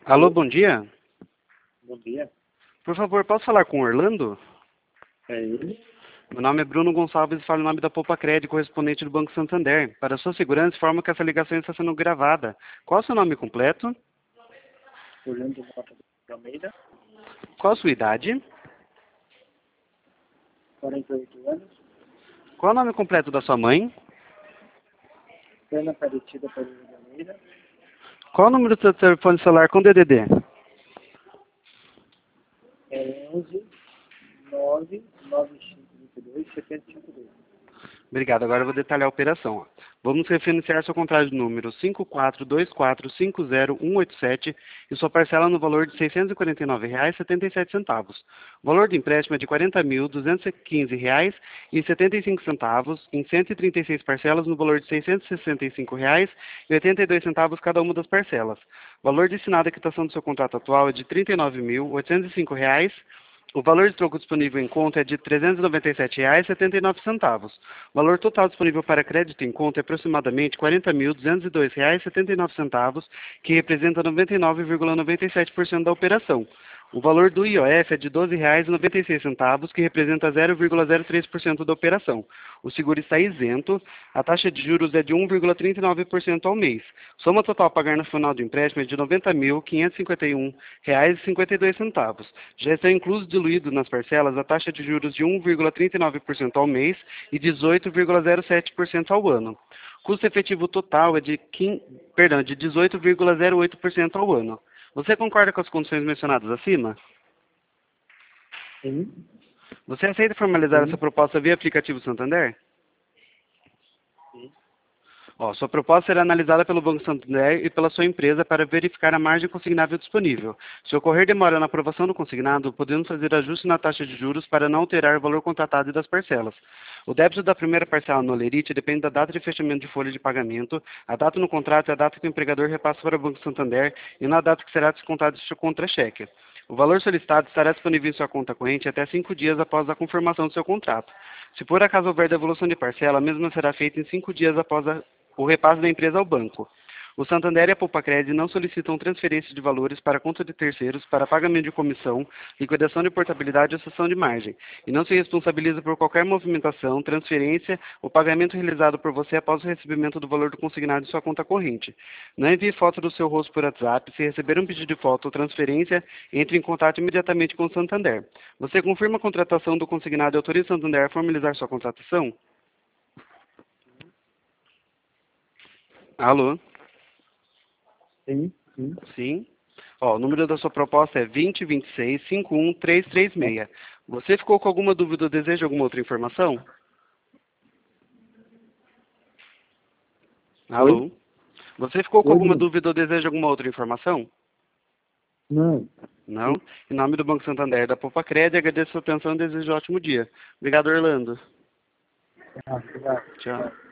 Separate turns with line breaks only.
Alô, bom dia.
Bom dia.
Por favor, posso falar com o Orlando?
É ele?
Meu nome é Bruno Gonçalves e falo em nome da Poupa-Cred, correspondente do Banco Santander. Para sua segurança, informo que essa ligação está sendo gravada. Qual é o seu nome completo?
Orlando Mota de Almeida,
Qual a sua idade?
48 anos,
Qual é o nome completo da sua mãe?
Ana Aparecida Pereira de Almeida,
Qual é o número do seu telefone celular com DDD?
é 11 9 9522 7052.
Obrigado. Agora eu vou detalhar a operação. Ó. Vamos referenciar seu contrato de número 542450187 e sua parcela no valor de R$ 649,77. O valor do empréstimo é de R$ 40.215,75 em 136 parcelas no valor de R$ 665,82 cada uma das parcelas. O valor destinado à quitação do seu contrato atual é de R$ 39.805. O valor de troco disponível em conta é de R$ 397,79. O valor total disponível para crédito em conta é aproximadamente R$ 40.202,79, que representa 99,97% da operação. O valor do IOF é de R$ 12,96, que representa 0,03% da operação. O seguro está isento, a taxa de juros é de 1,39% ao mês. Soma total a pagar no final do empréstimo é de R$ 90.551,52. Já está incluso diluído nas parcelas a taxa de juros de 1,39% ao mês e 18,07% ao ano. Custo efetivo total é de 18,08% ao ano. Você concorda com as condições mencionadas acima?
Sim,
Você aceita formalizar essa
sim,
proposta via aplicativo Santander?
sim.
Ó, sua proposta será analisada pelo Banco Santander e pela sua empresa para verificar a margem consignável disponível. Se ocorrer demora na aprovação do consignado, podemos fazer ajuste na taxa de juros para não alterar o valor contratado e das parcelas. O débito da primeira parcela no Olerite depende da data de fechamento de folha de pagamento, a data no contrato é a data que o empregador repassa para o Banco Santander e na data que será descontado este contra-cheque. O valor solicitado estará disponível em sua conta corrente até 5 dias após a confirmação do seu contrato. Se por acaso houver devolução de parcela, a mesma será feita em 5 dias após o repasse da empresa ao banco. O Santander e a Poupa-Cred não solicitam transferência de valores para a conta de terceiros para pagamento de comissão, liquidação de portabilidade ou cessão de margem, e não se responsabiliza por qualquer movimentação, transferência ou pagamento realizado por você após o recebimento do valor do consignado em sua conta corrente. Não envie foto do seu rosto por WhatsApp. Se receber um pedido de foto ou transferência, entre em contato imediatamente com o Santander. Você confirma a contratação do consignado e autoriza o Santander a formalizar sua contratação? Alô?
Sim, sim.
Sim. Ó, o número da sua proposta é 2026-51336. Você ficou com alguma dúvida ou deseja alguma outra informação?
Oi?
Alô? Você ficou com
Oi,
alguma
Bruno.
dúvida ou deseja alguma outra informação?
Não.
Não? Em nome do Banco Santander da Poupa-Cred, agradeço a sua atenção e desejo um ótimo dia. Obrigado, Orlando.
Ah, obrigado.
Tchau.